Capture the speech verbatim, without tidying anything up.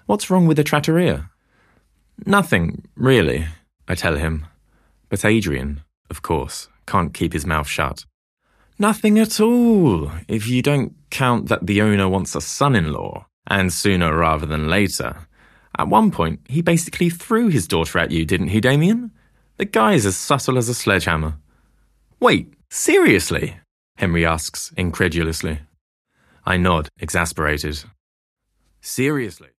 What's wrong with the trattoria? Nothing, really, I tell him. But Adrian, of course, can't keep his mouth shut. Nothing at all, if you don't count that the owner wants a son-in-law, and sooner rather than later. At one point, he basically threw his daughter at you, didn't he, Damien? The guy's as subtle as a sledgehammer. Wait, seriously? Henry asks incredulously. I nod, exasperated. Seriously?